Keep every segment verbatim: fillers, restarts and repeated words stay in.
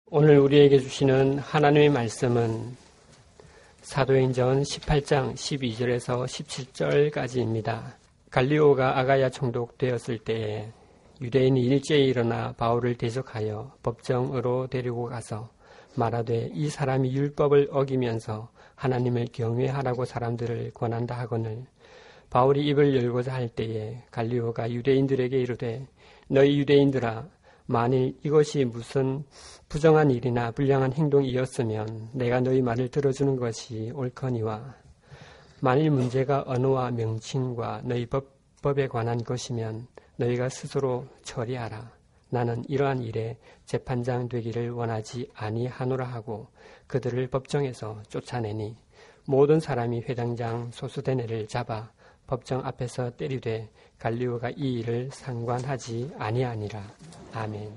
오늘 우리에게 주시는 하나님의 말씀은 사도행전 십팔 장 십이 절에서 십칠 절까지입니다. 갈리오가 아가야 총독되었을 때에 유대인이 일제히 일어나 바울을 대적하여 법정으로 데리고 가서 말하되 이 사람이 율법을 어기면서 하나님을 경외하라고 사람들을 권한다 하거늘 바울이 입을 열고자 할 때에 갈리오가 유대인들에게 이르되 너희 유대인들아 만일 이것이 무슨 부정한 일이나 불량한 행동이었으면 내가 너희 말을 들어주는 것이 옳거니와 만일 문제가 언어와 명칭과 너희 법, 법에 관한 것이면 너희가 스스로 처리하라. 나는 이러한 일에 재판장 되기를 원하지 아니하노라 하고 그들을 법정에서 쫓아내니 모든 사람이 회당장 소수대네를 잡아 법정 앞에서 때리되 갈리오가 이 일을 상관하지 아니하니라. 아멘.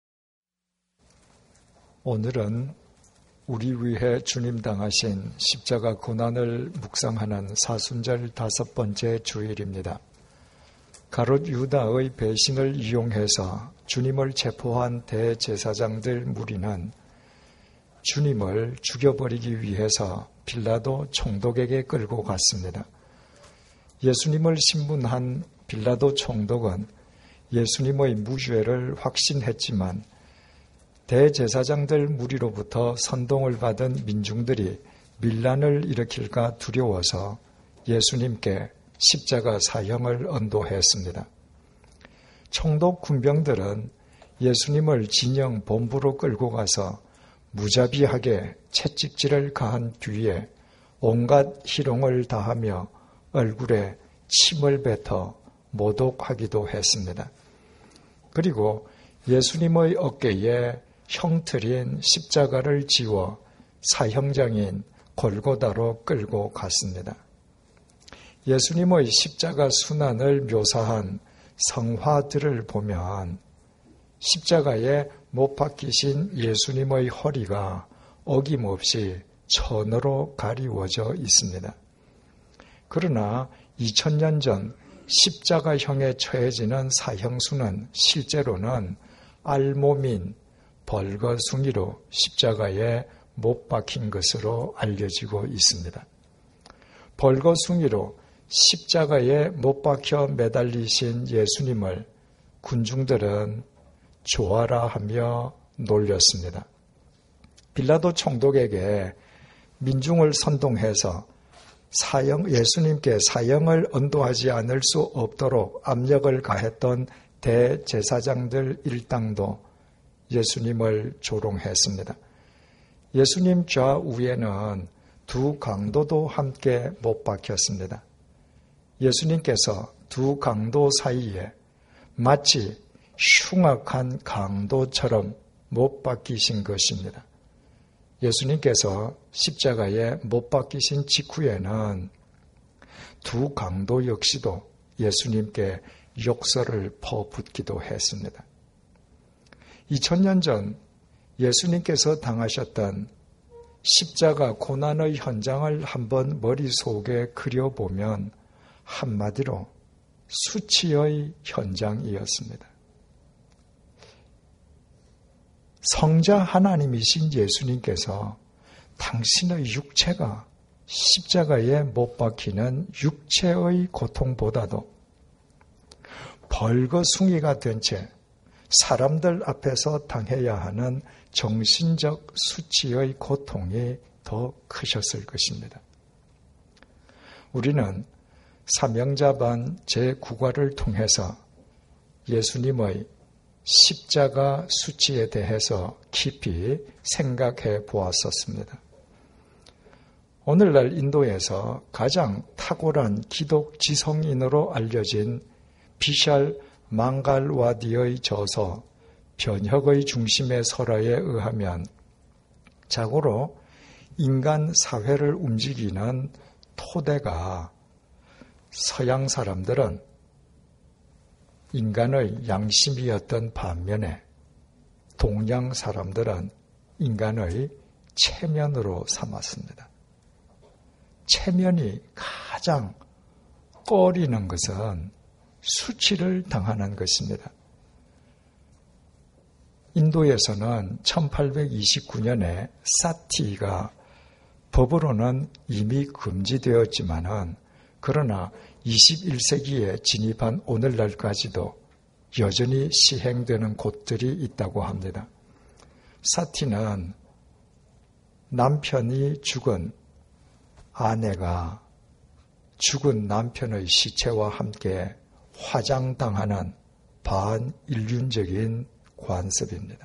오늘은 우리 위해 주님 당하신 십자가 고난을 묵상하는 사순절 다섯 번째 주일입니다. 가롯 유다의 배신을 이용해서 주님을 체포한 대제사장들 무리는 주님을 죽여버리기 위해서 빌라도 총독에게 끌고 갔습니다. 예수님을 신문한 빌라도 총독은 예수님의 무죄를 확신했지만 대제사장들 무리로부터 선동을 받은 민중들이 밀란을 일으킬까 두려워서 예수님께 십자가 사형을 언도했습니다. 총독 군병들은 예수님을 진영 본부로 끌고 가서 무자비하게 채찍질을 가한 뒤에 온갖 희롱을 다하며 얼굴에 침을 뱉어 모독하기도 했습니다. 그리고 예수님의 어깨에 형틀인 십자가를 지워 사형장인 골고다로 끌고 갔습니다. 예수님의 십자가 순환을 묘사한 성화들을 보면 십자가에 못 박히신 예수님의 허리가 어김없이 천으로 가리워져 있습니다. 그러나 이천 년 전 십자가형에 처해지는 사형수는 실제로는 알몸인 벌거숭이로 십자가에 못 박힌 것으로 알려지고 있습니다. 벌거숭이로 십자가에 못 박혀 매달리신 예수님을 군중들은 좋아라 하며 놀렸습니다. 빌라도 총독에게 민중을 선동해서 사형, 예수님께 사형을 언도하지 않을 수 없도록 압력을 가했던 대제사장들 일당도 예수님을 조롱했습니다. 예수님 좌우에는 두 강도도 함께 못 박혔습니다. 예수님께서 두 강도 사이에 마치 흉악한 강도처럼 못 박히신 것입니다. 예수님께서 십자가에 못 박히신 직후에는 두 강도 역시도 예수님께 욕설을 퍼붓기도 했습니다. 이천 년 전 예수님께서 당하셨던 십자가 고난의 현장을 한번 머릿속에 그려보면 한마디로 수치의 현장이었습니다. 성자 하나님이신 예수님께서 당신의 육체가 십자가에 못 박히는 육체의 고통보다도 벌거숭이가 된 채 사람들 앞에서 당해야 하는 정신적 수치의 고통이 더 크셨을 것입니다. 우리는 사명자반 제구 과를 통해서 예수님의 십자가 수치에 대해서 깊이 생각해 보았었습니다. 오늘날 인도에서 가장 탁월한 기독 지성인으로 알려진 비샬 망갈와디의 저서 변혁의 중심의 설화에 의하면 자고로 인간 사회를 움직이는 토대가 서양 사람들은 인간의 양심이었던 반면에 동양 사람들은 인간의 체면으로 삼았습니다. 체면이 가장 꺼리는 것은 수치를 당하는 것입니다. 인도에서는 천팔백이십구 년에 사티가 법으로는 이미 금지되었지만은 그러나 이십일 세기에 진입한 오늘날까지도 여전히 시행되는 곳들이 있다고 합니다. 사티는 남편이 죽은 아내가 죽은 남편의 시체와 함께 화장당하는 반인륜적인 관습입니다.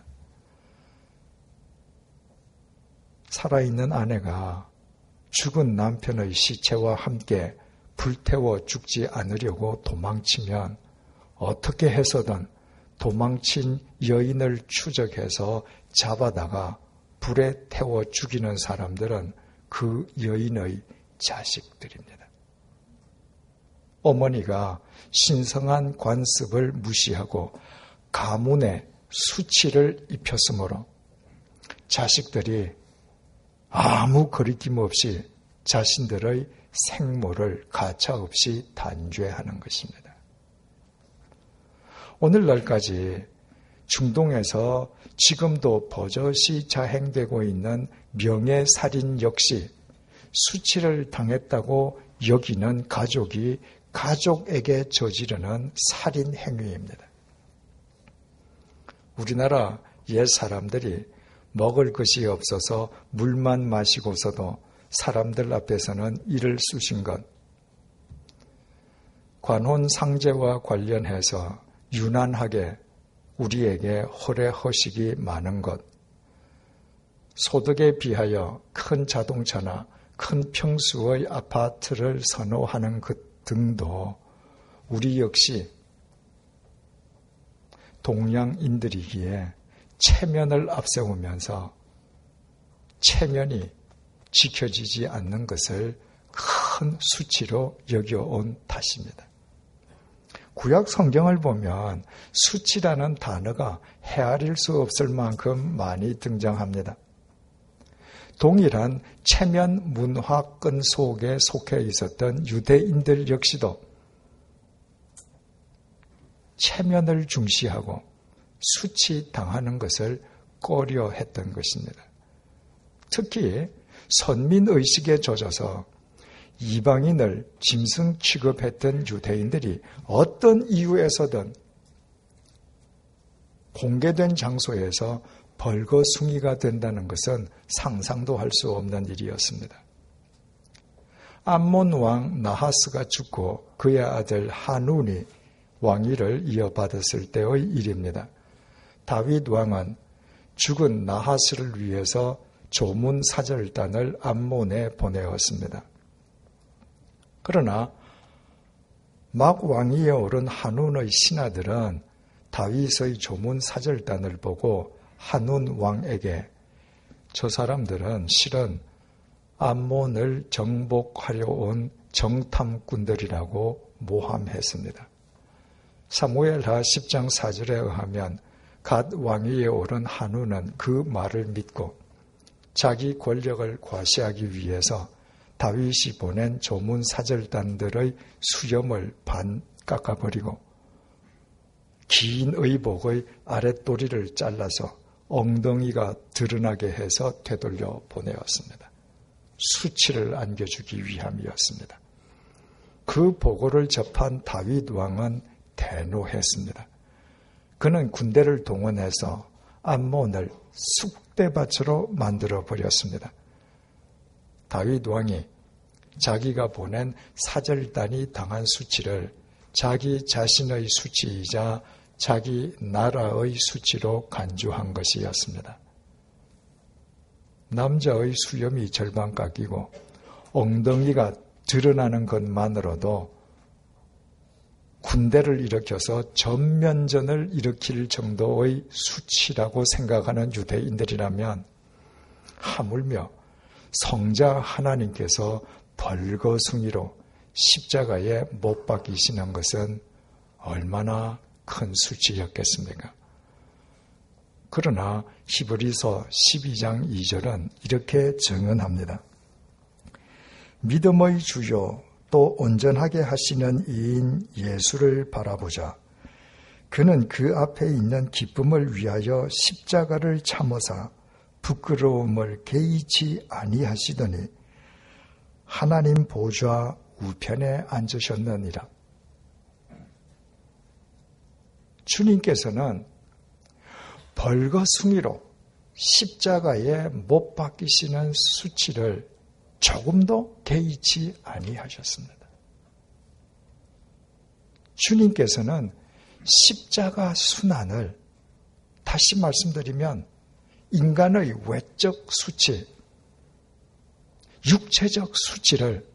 살아있는 아내가 죽은 남편의 시체와 함께 불태워 죽지 않으려고 도망치면 어떻게 해서든 도망친 여인을 추적해서 잡아다가 불에 태워 죽이는 사람들은 그 여인의 자식들입니다. 어머니가 신성한 관습을 무시하고 가문에 수치를 입혔으므로 자식들이 아무 거리낌 없이 자신들의 생모를 가차없이 단죄하는 것입니다. 오늘날까지 중동에서 지금도 버젓이 자행되고 있는 명예살인 역시 수치를 당했다고 여기는 가족이 가족에게 저지르는 살인 행위입니다. 우리나라 옛 사람들이 먹을 것이 없어서 물만 마시고서도 사람들 앞에서는 이를 쑤신 것, 관혼상제와 관련해서 유난하게 우리에게 허례허식이 많은 것, 소득에 비하여 큰 자동차나 큰 평수의 아파트를 선호하는 것 등도 우리 역시 동양인들이기에 체면을 앞세우면서 체면이 지켜지지 않는 것을 큰 수치로 여겨온 탓입니다. 구약 성경을 보면 수치라는 단어가 헤아릴 수 없을 만큼 많이 등장합니다. 동일한 체면 문화권 속에 속해 있었던 유대인들 역시도 체면을 중시하고 수치당하는 것을 꺼려했던 것입니다. 특히 선민의식에 젖어서 이방인을 짐승 취급했던 유대인들이 어떤 이유에서든 공개된 장소에서 벌거숭이가 된다는 것은 상상도 할 수 없는 일이었습니다. 암몬 왕 나하스가 죽고 그의 아들 하눈이 왕위를 이어받았을 때의 일입니다. 다윗 왕은 죽은 나하스를 위해서 조문 사절단을 암몬에 보내었습니다. 그러나 막 왕위에 오른 하눈의 신하들은 다윗의 조문 사절단을 보고 하눈 왕에게 저 사람들은 실은 암몬을 정복하려 온 정탐꾼들이라고 모함했습니다. 사무엘하 십 장 사 절에 의하면 갓 왕위에 오른 하눈은 그 말을 믿고 자기 권력을 과시하기 위해서 다윗이 보낸 조문 사절단들의 수염을 반 깎아버리고 긴 의복의 아랫도리를 잘라서 엉덩이가 드러나게 해서 되돌려 보내었습니다. 수치를 안겨주기 위함이었습니다. 그 보고를 접한 다윗 왕은 대노했습니다. 그는 군대를 동원해서 암몬을 쑥대밭으로 만들어 버렸습니다. 다윗 왕이 자기가 보낸 사절단이 당한 수치를 자기 자신의 수치이자 자기 나라의 수치로 간주한 것이었습니다. 남자의 수염이 절반 깎이고 엉덩이가 드러나는 것만으로도 군대를 일으켜서 전면전을 일으킬 정도의 수치라고 생각하는 유대인들이라면 하물며 성자 하나님께서 벌거숭이로 십자가에 못 박히시는 것은 얼마나 큰 수치였겠습니까? 그러나 히브리서 십이 장 이 절은 이렇게 증언합니다. 믿음의 주요 또 온전하게 하시는 이인 예수를 바라보자. 그는 그 앞에 있는 기쁨을 위하여 십자가를 참으사 부끄러움을 개의치 아니하시더니 하나님 보좌 우편에 앉으셨느니라. 주님께서는 벌거숭이로 십자가에 못 박히시는 수치를 조금도 개의치 아니하셨습니다. 주님께서는 십자가 순환을, 다시 말씀드리면 인간의 외적 수치, 육체적 수치를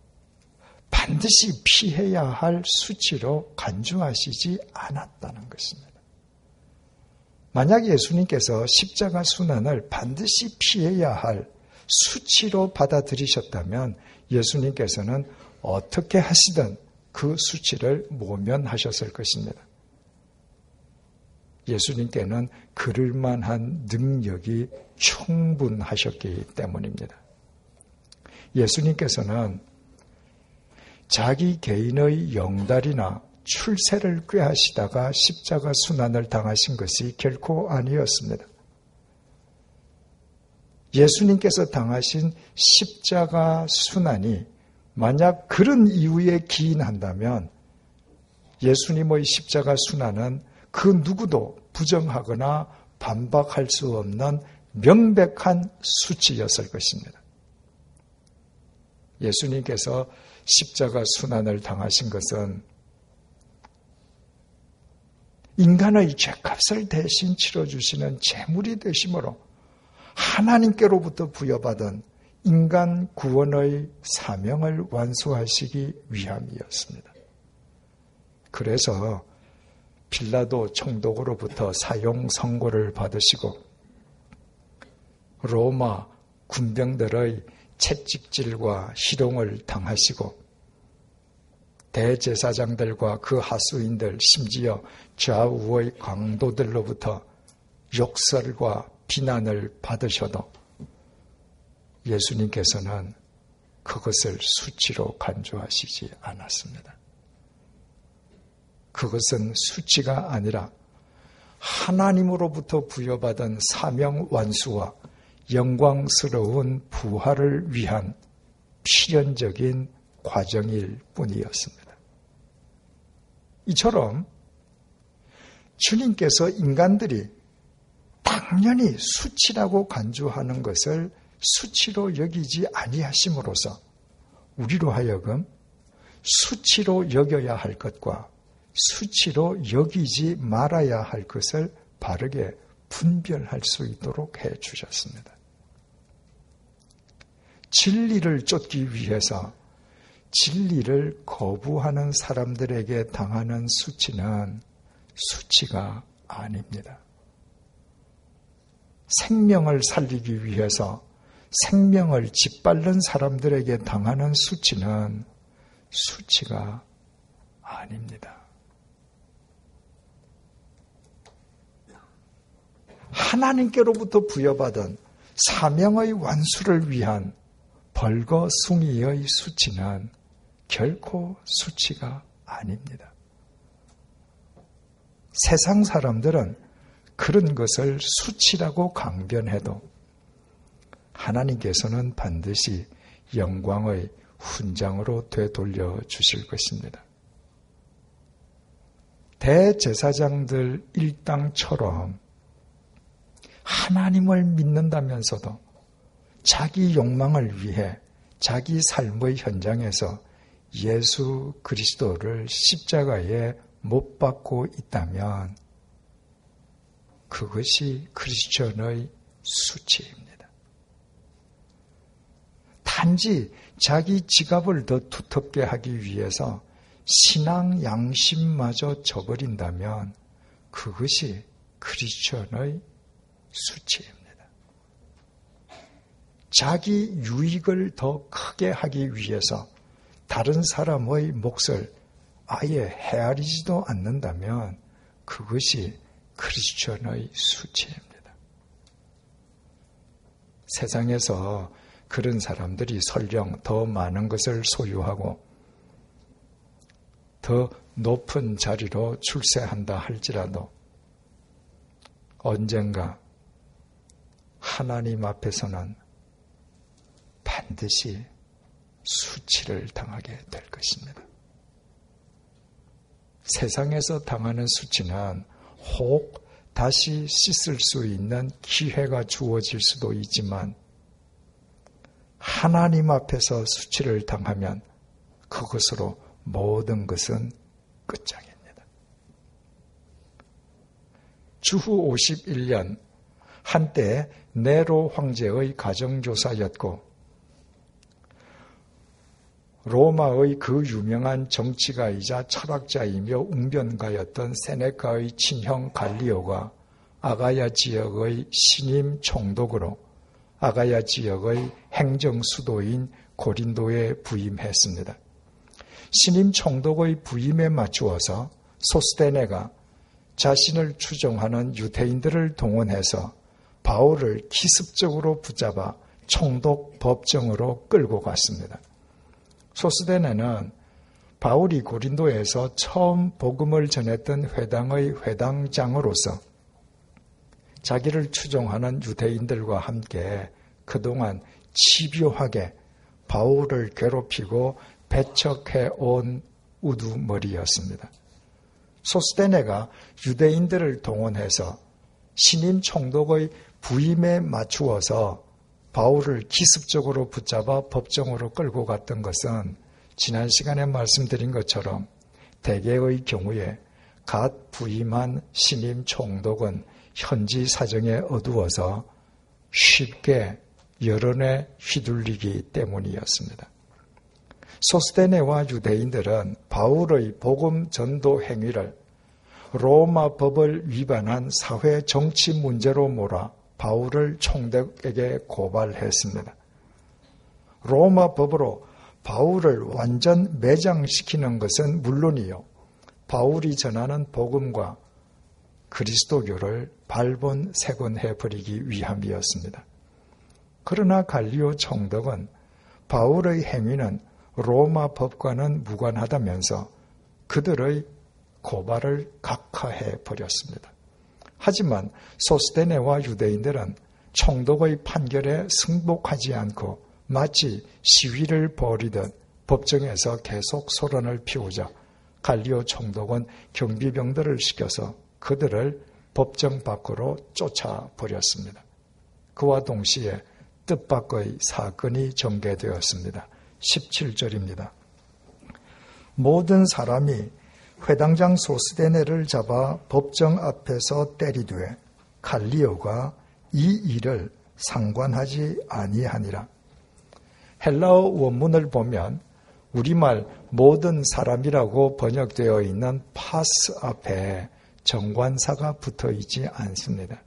반드시 피해야 할 수치로 간주하시지 않았다는 것입니다. 만약 예수님께서 십자가 순환을 반드시 피해야 할 수치로 받아들이셨다면 예수님께서는 어떻게 하시든 그 수치를 모면하셨을 것입니다. 예수님께는 그럴 만한 능력이 충분하셨기 때문입니다. 예수님께서는 자기 개인의 영달이나 출세를 꾀하시다가 십자가 순환을 당하신 것이 결코 아니었습니다. 예수님께서 당하신 십자가 순환이 만약 그런 이유에 기인한다면 예수님의 십자가 순환은 그 누구도 부정하거나 반박할 수 없는 명백한 수치였을 것입니다. 예수님께서 십자가 순환을 당하신 것은 인간의 죄값을 대신 치러주시는 제물이 되심으로 하나님께로부터 부여받은 인간 구원의 사명을 완수하시기 위함이었습니다. 그래서 빌라도 총독으로부터 사형 선고를 받으시고 로마 군병들의 채찍질과 희롱을 당하시고 대제사장들과 그 하수인들, 심지어 좌우의 강도들로부터 욕설과 비난을 받으셔도 예수님께서는 그것을 수치로 간주하시지 않았습니다. 그것은 수치가 아니라 하나님으로부터 부여받은 사명 완수와 영광스러운 부활을 위한 필연적인 과정일 뿐이었습니다. 이처럼 주님께서 인간들이 당연히 수치라고 간주하는 것을 수치로 여기지 아니하심으로써 우리로 하여금 수치로 여겨야 할 것과 수치로 여기지 말아야 할 것을 바르게 분별할 수 있도록 해 주셨습니다. 진리를 쫓기 위해서 진리를 거부하는 사람들에게 당하는 수치는 수치가 아닙니다. 생명을 살리기 위해서 생명을 짓밟는 사람들에게 당하는 수치는 수치가 아닙니다. 하나님께로부터 부여받은 사명의 완수를 위한 벌거숭이의 수치는 결코 수치가 아닙니다. 세상 사람들은 그런 것을 수치라고 강변해도 하나님께서는 반드시 영광의 훈장으로 되돌려 주실 것입니다. 대제사장들 일당처럼 하나님을 믿는다면서도 자기 욕망을 위해 자기 삶의 현장에서 예수 그리스도를 십자가에 못 박고 있다면 그것이 크리스천의 수치입니다. 단지 자기 지갑을 더 두텁게 하기 위해서 신앙 양심마저 저버린다면 그것이 크리스천의 수치입니다. 자기 유익을 더 크게 하기 위해서 다른 사람의 몫을 아예 헤아리지도 않는다면 그것이 크리스천의 수치입니다. 세상에서 그런 사람들이 설령 더 많은 것을 소유하고 더 높은 자리로 출세한다 할지라도 언젠가 하나님 앞에서는 반드시 수치를 당하게 될 것입니다. 세상에서 당하는 수치는 혹 다시 씻을 수 있는 기회가 주어질 수도 있지만 하나님 앞에서 수치를 당하면 그것으로 모든 것은 끝장입니다. 주후 오십일 년 한때 네로 황제의 가정교사였고 로마의 그 유명한 정치가이자 철학자이며 웅변가였던 세네카의 친형 갈리오가 아가야 지역의 신임 총독으로 아가야 지역의 행정 수도인 고린도에 부임했습니다. 신임 총독의 부임에 맞추어서 소스데네가 자신을 추종하는 유대인들을 동원해서 바울을 기습적으로 붙잡아 총독 법정으로 끌고 갔습니다. 소스데네는 바울이 고린도에서 처음 복음을 전했던 회당의 회당장으로서 자기를 추종하는 유대인들과 함께 그동안 집요하게 바울을 괴롭히고 배척해온 우두머리였습니다. 소스데네가 유대인들을 동원해서 신임 총독의 부임에 맞추어서 바울을 기습적으로 붙잡아 법정으로 끌고 갔던 것은 지난 시간에 말씀드린 것처럼 대개의 경우에 갓 부임한 신임 총독은 현지 사정에 어두워서 쉽게 여론에 휘둘리기 때문이었습니다. 소스데네와 유대인들은 바울의 복음 전도 행위를 로마 법을 위반한 사회 정치 문제로 몰아 바울을 총독에게 고발했습니다. 로마 법으로 바울을 완전 매장시키는 것은 물론이요, 바울이 전하는 복음과 그리스도교를 발본색원해버리기 위함이었습니다. 그러나 갈리오 총독은 바울의 행위는 로마 법과는 무관하다면서 그들의 고발을 각하해 버렸습니다. 하지만 소스데네와 유대인들은 총독의 판결에 승복하지 않고 마치 시위를 벌이듯 법정에서 계속 소란을 피우자 갈리오 총독은 경비병들을 시켜서 그들을 법정 밖으로 쫓아버렸습니다. 그와 동시에 뜻밖의 사건이 전개되었습니다. 십칠 절입니다. 모든 사람이 회당장 소스데네를 잡아 법정 앞에서 때리되 갈리오가 이 일을 상관하지 아니하니라. 헬라어 원문을 보면 우리말 모든 사람이라고 번역되어 있는 파스 앞에 정관사가 붙어 있지 않습니다.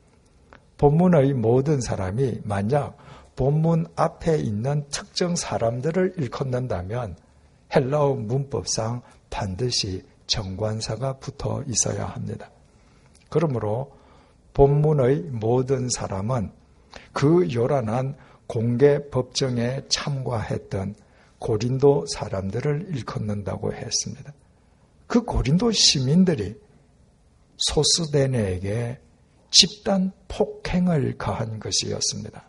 본문의 모든 사람이 만약 본문 앞에 있는 특정 사람들을 일컫는다면 헬라어 문법상 반드시 정관사가 붙어 있어야 합니다. 그러므로 본문의 모든 사람은 그 요란한 공개 법정에 참가했던 고린도 사람들을 일컫는다고 했습니다. 그 고린도 시민들이 소스데네에게 집단 폭행을 가한 것이었습니다.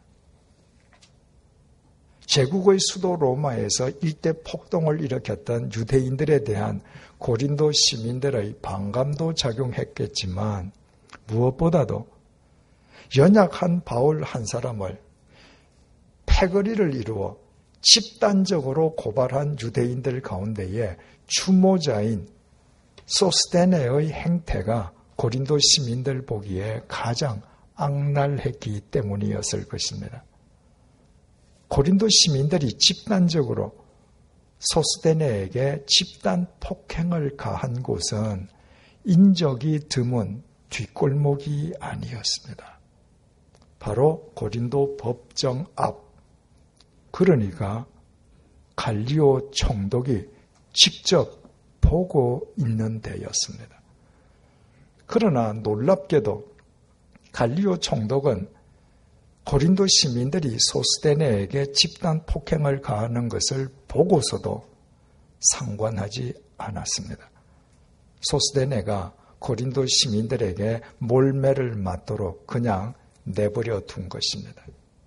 제국의 수도 로마에서 일대 폭동을 일으켰던 유대인들에 대한 고린도 시민들의 반감도 작용했겠지만 무엇보다도 연약한 바울 한 사람을 패거리를 이루어 집단적으로 고발한 유대인들 가운데에 추모자인 소스데네의 행태가 고린도 시민들 보기에 가장 악랄했기 때문이었을 것입니다. 고린도 시민들이 집단적으로 소스데네에게 집단 폭행을 가한 곳은 인적이 드문 뒷골목이 아니었습니다. 바로 고린도 법정 앞, 그러니까 갈리오 총독이 직접 보고 있는 데였습니다. 그러나 놀랍게도 갈리오 총독은 고린도 시민들이 소스데네에게 집단 폭행을 가하는 것을 보고서도 상관하지 않았습니다. 소스데네가 고린도 시민들에게 몰매를 맞도록 그냥 내버려 둔 것입니다.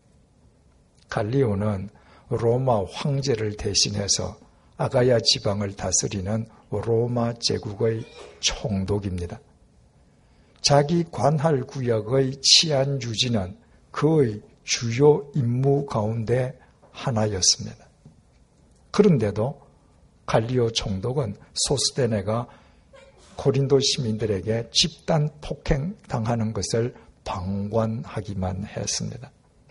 갈리오는 로마 황제를 대신해서 아가야 지방을 다스리는 로마 제국의 총독입니다. 자기 관할 구역의 치안 유지는 그의 주요 임무 가운데 하나였습니다. 그런데도 갈리오 총독은 소스데네가 고린도 시민들에게 집단 폭행당하는 것을 방관하기만 했습니다.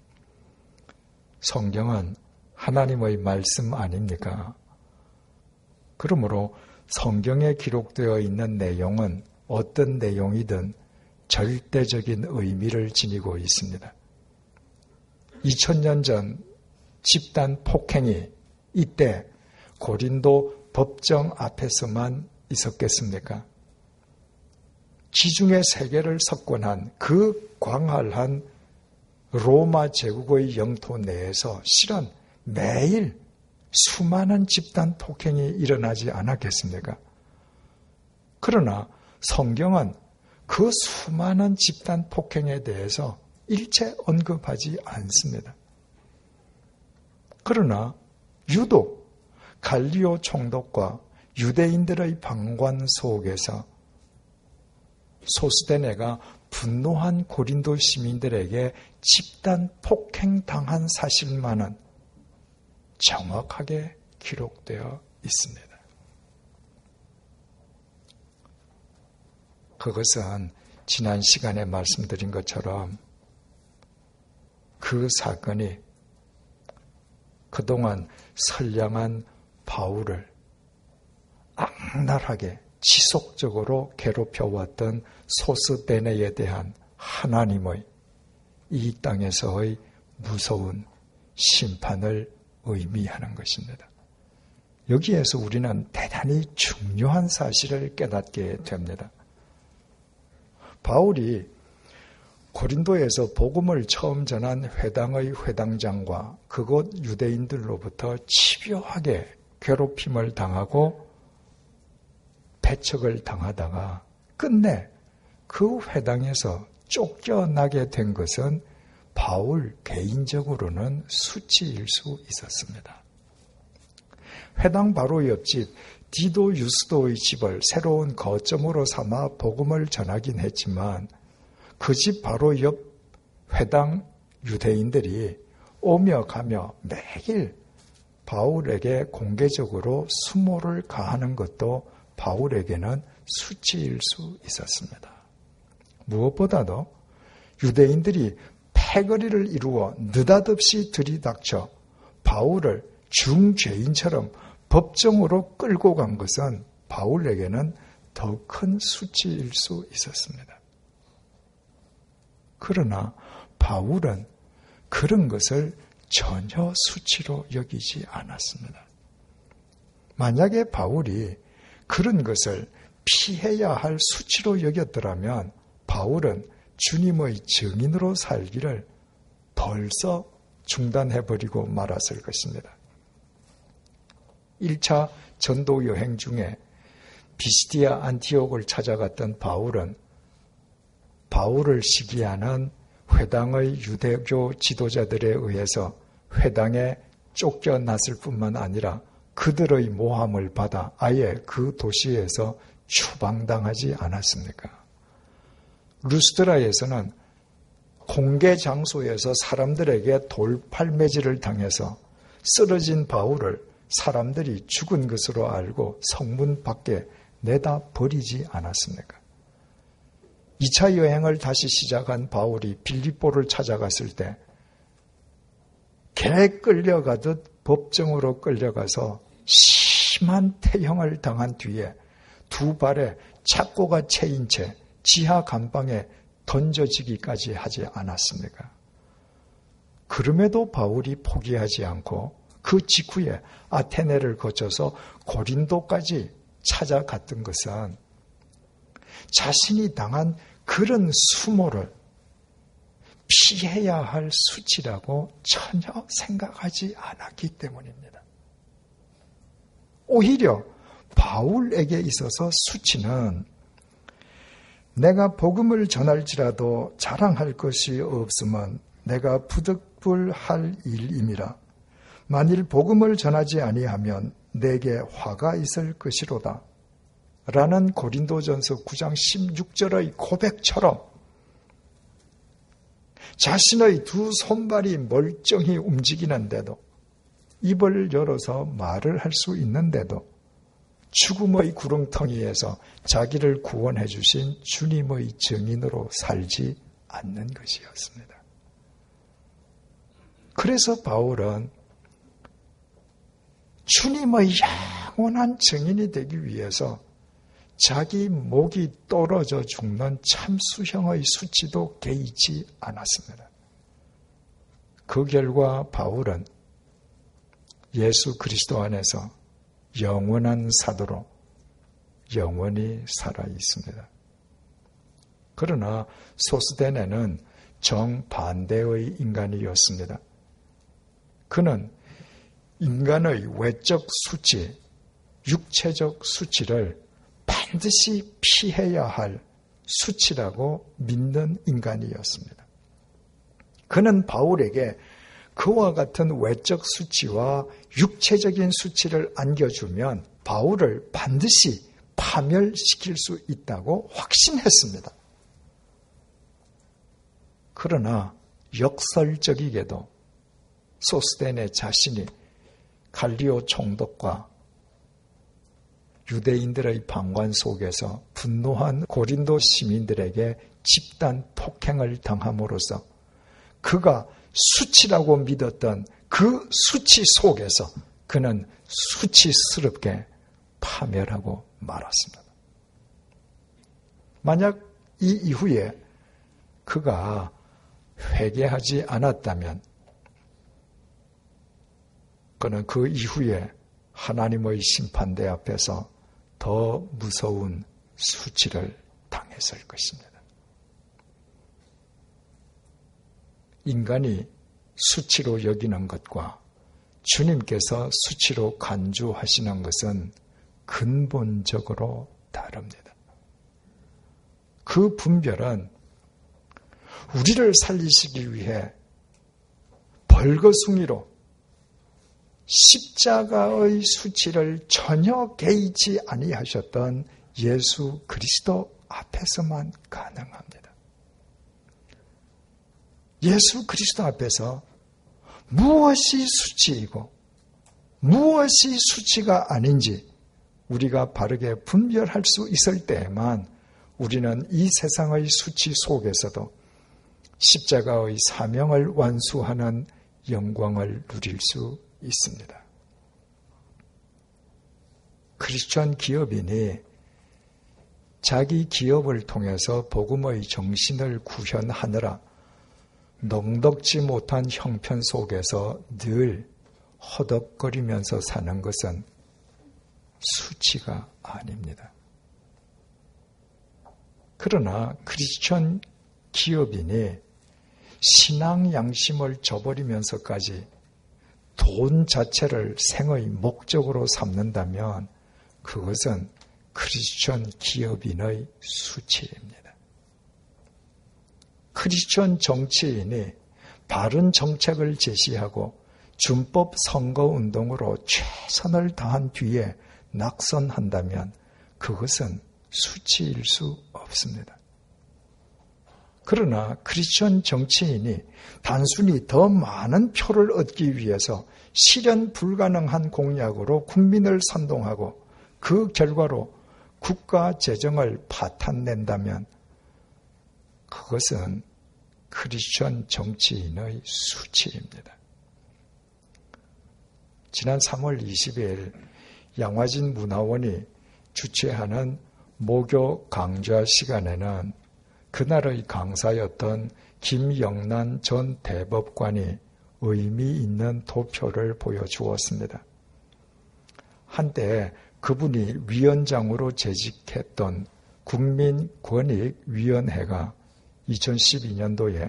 성경은 하나님의 말씀 아닙니까? 그러므로 성경에 기록되어 있는 내용은 어떤 내용이든 절대적인 의미를 지니고 있습니다. 이천 년 전 집단 폭행이 이때 고린도 법정 앞에서만 있었겠습니까? 지중해 세계를 석권한 그 광활한 로마 제국의 영토 내에서 실은 매일 수많은 집단 폭행이 일어나지 않았겠습니까? 그러나 성경은 그 수많은 집단 폭행에 대해서 일체 언급하지 않습니다. 그러나 유독 갈리오 총독과 유대인들의 방관 속에서 소스데네가 분노한 고린도 시민들에게 집단 폭행당한 사실만은 정확하게 기록되어 있습니다. 그것은 지난 시간에 말씀드린 것처럼 그 사건이 그동안 선량한 바울을 악랄하게 지속적으로 괴롭혀왔던 소스데네에 대한 하나님의 이 땅에서의 무서운 심판을 의미하는 것입니다. 여기에서 우리는 대단히 중요한 사실을 깨닫게 됩니다. 바울이 고린도에서 복음을 처음 전한 회당의 회당장과 그곳 유대인들로부터 집요하게 괴롭힘을 당하고 배척을 당하다가 끝내 그 회당에서 쫓겨나게 된 것은 바울 개인적으로는 수치일 수 있었습니다. 회당 바로 옆집 디도 유스도의 집을 새로운 거점으로 삼아 복음을 전하긴 했지만 그 집 바로 옆 회당 유대인들이 오며 가며 매일 바울에게 공개적으로 수모를 가하는 것도 바울에게는 수치일 수 있었습니다. 무엇보다도 유대인들이 패거리를 이루어 느닷없이 들이닥쳐 바울을 중죄인처럼 법정으로 끌고 간 것은 바울에게는 더 큰 수치일 수 있었습니다. 그러나 바울은 그런 것을 전혀 수치로 여기지 않았습니다. 만약에 바울이 그런 것을 피해야 할 수치로 여겼더라면 바울은 주님의 증인으로 살기를 벌써 중단해버리고 말았을 것입니다. 일 차 전도 여행 중에 비시디아 안티옥을 찾아갔던 바울은 바울을 시기하는 회당의 유대교 지도자들에 의해서 회당에 쫓겨났을 뿐만 아니라 그들의 모함을 받아 아예 그 도시에서 추방당하지 않았습니까? 루스드라에서는 공개 장소에서 사람들에게 돌팔매질을 당해서 쓰러진 바울을 사람들이 죽은 것으로 알고 성문 밖에 내다 버리지 않았습니까? 이 차 여행을 다시 시작한 바울이 빌립보를 찾아갔을 때 개 끌려가듯 법정으로 끌려가서 심한 태형을 당한 뒤에 두 발에 착고가 채인 채 지하 감방에 던져지기까지 하지 않았습니까? 그럼에도 바울이 포기하지 않고 그 직후에 아테네를 거쳐서 고린도까지 찾아갔던 것은 자신이 당한 그런 수모를 피해야 할 수치라고 전혀 생각하지 않았기 때문입니다. 오히려 바울에게 있어서 수치는 내가 복음을 전할지라도 자랑할 것이 없으면 내가 부득불할 일임이라. 만일 복음을 전하지 아니하면 내게 화가 있을 것이로다. 라는 고린도전서 구 장 십육 절의 고백처럼 자신의 두 손발이 멀쩡히 움직이는데도, 입을 열어서 말을 할 수 있는데도 죽음의 구렁텅이에서 자기를 구원해 주신 주님의 증인으로 살지 않는 것이었습니다. 그래서 바울은 주님의 영원한 증인이 되기 위해서 자기 목이 떨어져 죽는 참수형의 수치도 개의치 않았습니다. 그 결과 바울은 예수 그리스도 안에서 영원한 사도로 영원히 살아 있습니다. 그러나 소스데네는 정반대의 인간이었습니다. 그는 인간의 외적 수치, 육체적 수치를 반드시 피해야 할 수치라고 믿는 인간이었습니다. 그는 바울에게 그와 같은 외적 수치와 육체적인 수치를 안겨주면 바울을 반드시 파멸시킬 수 있다고 확신했습니다. 그러나 역설적이게도 소스데네 자신이 갈리오 총독과 유대인들의 방관 속에서 분노한 고린도 시민들에게 집단 폭행을 당함으로써 그가 수치라고 믿었던 그 수치 속에서 그는 수치스럽게 파멸하고 말았습니다. 만약 이 이후에 그가 회개하지 않았다면 그는 그 이후에 하나님의 심판대 앞에서 더 무서운 수치를 당했을 것입니다. 인간이 수치로 여기는 것과 주님께서 수치로 간주하시는 것은 근본적으로 다릅니다. 그 분별은 우리를 살리시기 위해 벌거숭이로 십자가의 수치를 전혀 개의치 아니하셨던 예수 그리스도 앞에서만 가능합니다. 예수 그리스도 앞에서 무엇이 수치이고 무엇이 수치가 아닌지 우리가 바르게 분별할 수 있을 때에만 우리는 이 세상의 수치 속에서도 십자가의 사명을 완수하는 영광을 누릴 수 있습니다. 크리스천 기업인이 자기 기업을 통해서 복음의 정신을 구현하느라 넉넉지 못한 형편 속에서 늘 허덕거리면서 사는 것은 수치가 아닙니다. 그러나 크리스천 기업인이 신앙 양심을 저버리면서까지 돈 자체를 생의 목적으로 삼는다면 그것은 크리스천 기업인의 수치입니다. 크리스천 정치인이 바른 정책을 제시하고 준법 선거운동으로 최선을 다한 뒤에 낙선한다면 그것은 수치일 수 없습니다. 그러나 크리스천 정치인이 단순히 더 많은 표를 얻기 위해서 실현 불가능한 공약으로 국민을 선동하고 그 결과로 국가 재정을 파탄낸다면 그것은 크리스천 정치인의 수치입니다. 지난 삼월 이십일 양화진 문화원이 주최하는 모교 강좌 시간에는 그날의 강사였던 김영란 전 대법관이 의미 있는 도표를 보여주었습니다. 한때 그분이 위원장으로 재직했던 국민권익위원회가 이천십이 년도에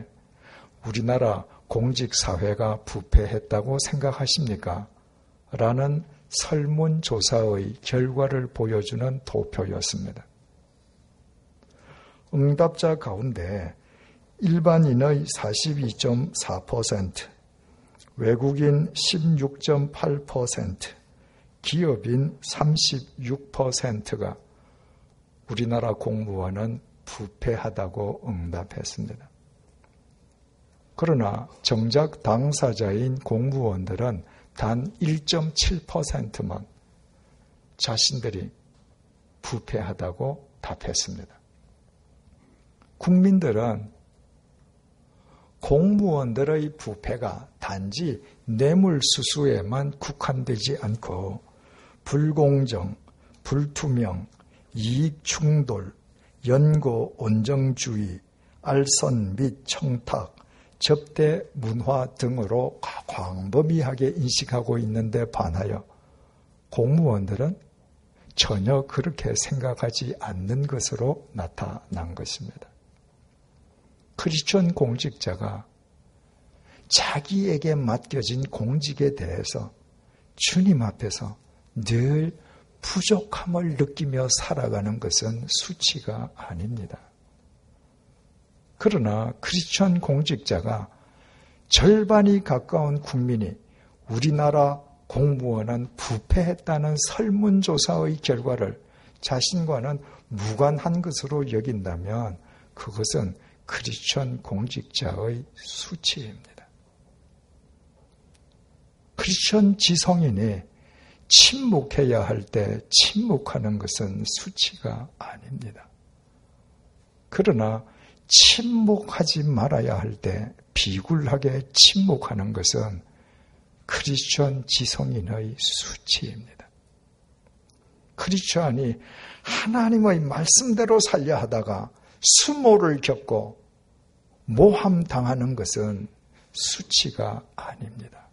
우리나라 공직사회가 부패했다고 생각하십니까? 라는 설문조사의 결과를 보여주는 도표였습니다. 응답자 가운데 일반인의 사십이 점 사 퍼센트, 외국인 십육 점 팔 퍼센트, 기업인 삼십육 퍼센트가 우리나라 공무원은 부패하다고 응답했습니다. 그러나 정작 당사자인 공무원들은 단 일 점 칠 퍼센트만 자신들이 부패하다고 답했습니다. 국민들은 공무원들의 부패가 단지 뇌물수수에만 국한되지 않고 불공정, 불투명, 이익충돌, 연고 온정주의, 알선 및 청탁, 접대 문화 등으로 광범위하게 인식하고 있는데 반하여 공무원들은 전혀 그렇게 생각하지 않는 것으로 나타난 것입니다. 크리스천 공직자가 자기에게 맡겨진 공직에 대해서 주님 앞에서 늘 부족함을 느끼며 살아가는 것은 수치가 아닙니다. 그러나 크리스천 공직자가 절반이 가까운 국민이 우리나라 공무원은 부패했다는 설문조사의 결과를 자신과는 무관한 것으로 여긴다면 그것은 크리스천 공직자의 수치입니다. 크리스천 지성인이 침묵해야 할 때 침묵하는 것은 수치가 아닙니다. 그러나 침묵하지 말아야 할 때 비굴하게 침묵하는 것은 크리스천 지성인의 수치입니다. 크리스천이 하나님의 말씀대로 살려 하다가 수모를 겪고 모함당하는 것은 수치가 아닙니다.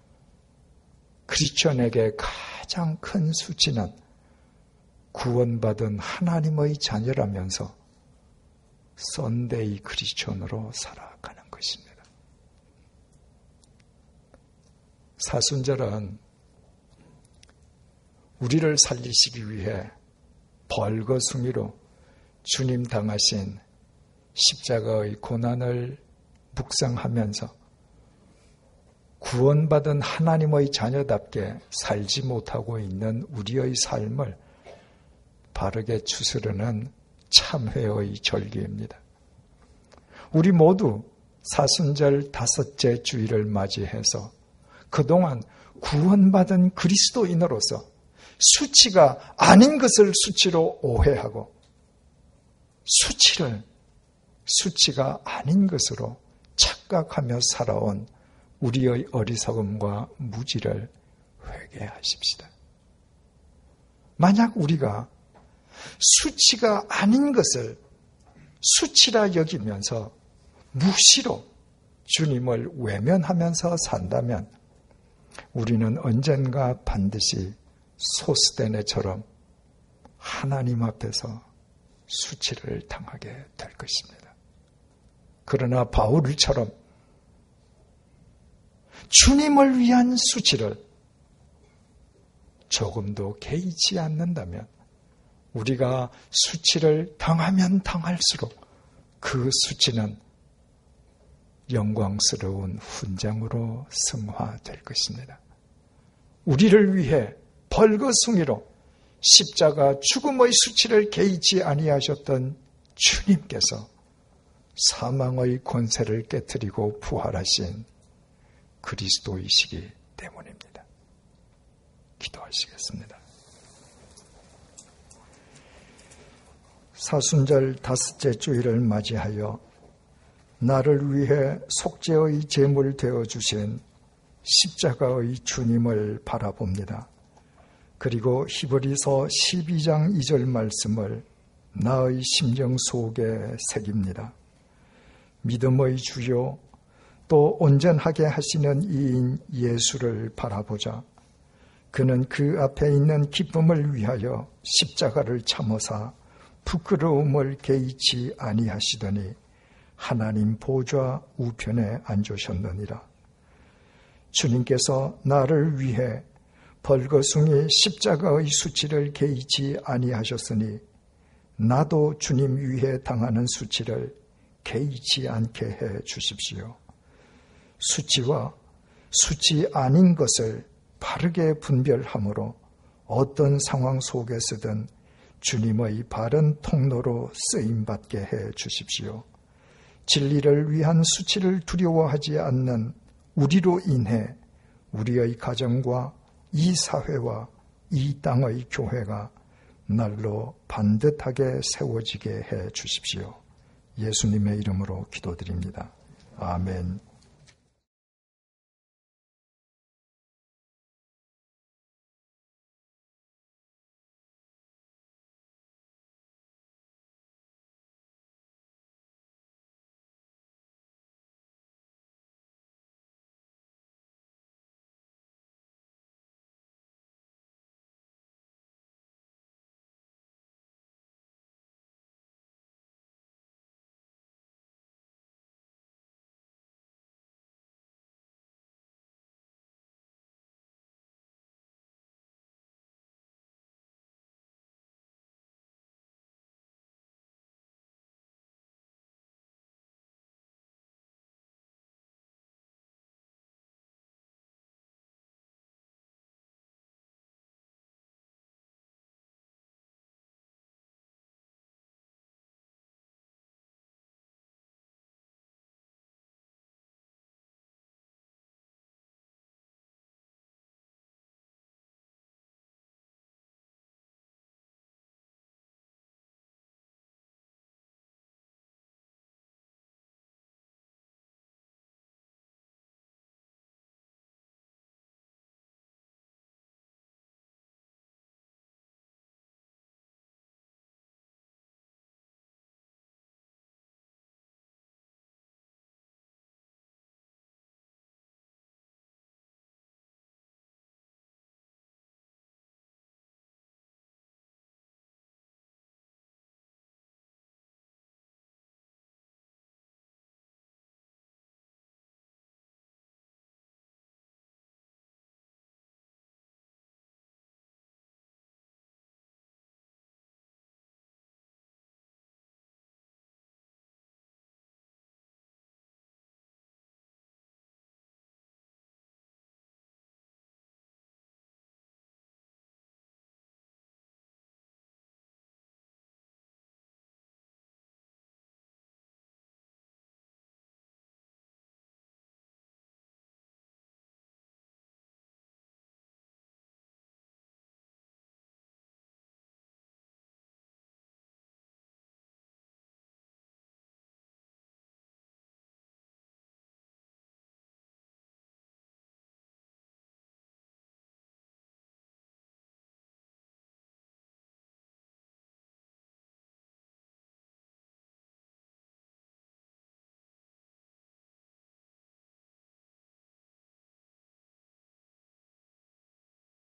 크리스천에게 가장 큰 수치는 구원받은 하나님의 자녀라면서 썬데이 크리스천으로 살아가는 것입니다. 사순절은 우리를 살리시기 위해 벌거숭이로 주님 당하신 십자가의 고난을 묵상하면서 구원받은 하나님의 자녀답게 살지 못하고 있는 우리의 삶을 바르게 추스르는 참회의 절기입니다. 우리 모두 사순절 다섯째 주일을 맞이해서 그동안 구원받은 그리스도인으로서 수치가 아닌 것을 수치로 오해하고 수치를 수치가 아닌 것으로 착각하며 살아온 우리의 어리석음과 무지를 회개하십시다. 만약 우리가 수치가 아닌 것을 수치라 여기면서 무시로 주님을 외면하면서 산다면 우리는 언젠가 반드시 소스데네처럼 하나님 앞에서 수치를 당하게 될 것입니다. 그러나 바울처럼 주님을 위한 수치를 조금도 개의치 않는다면 우리가 수치를 당하면 당할수록 그 수치는 영광스러운 훈장으로 승화될 것입니다. 우리를 위해 벌거숭이로 십자가 죽음의 수치를 개의치 아니하셨던 주님께서 사망의 권세를 깨뜨리고 부활하신 그리스도이시기 때문입니다. 기도하시겠습니다. 사순절 다섯째 주일을 맞이하여 나를 위해 속죄의 제물 되어주신 십자가의 주님을 바라봅니다. 그리고 히브리서 십이 장 이 절 말씀을 나의 심령 속에 새깁니다. 믿음의 주요 또 온전하게 하시는 이인 예수를 바라보자. 그는 그 앞에 있는 기쁨을 위하여 십자가를 참으사 부끄러움을 개의치 아니하시더니 하나님 보좌 우편에 앉으셨느니라. 주님께서 나를 위해 벌거숭이 십자가의 수치를 개의치 아니하셨으니 나도 주님 위해 당하는 수치를 개의치 않게 해 주십시오. 수치와 수치 아닌 것을 바르게 분별함으로 어떤 상황 속에서든 주님의 바른 통로로 쓰임받게 해 주십시오. 진리를 위한 수치를 두려워하지 않는 우리로 인해 우리의 가정과 이 사회와 이 땅의 교회가 날로 반듯하게 세워지게 해 주십시오. 예수님의 이름으로 기도드립니다. 아멘.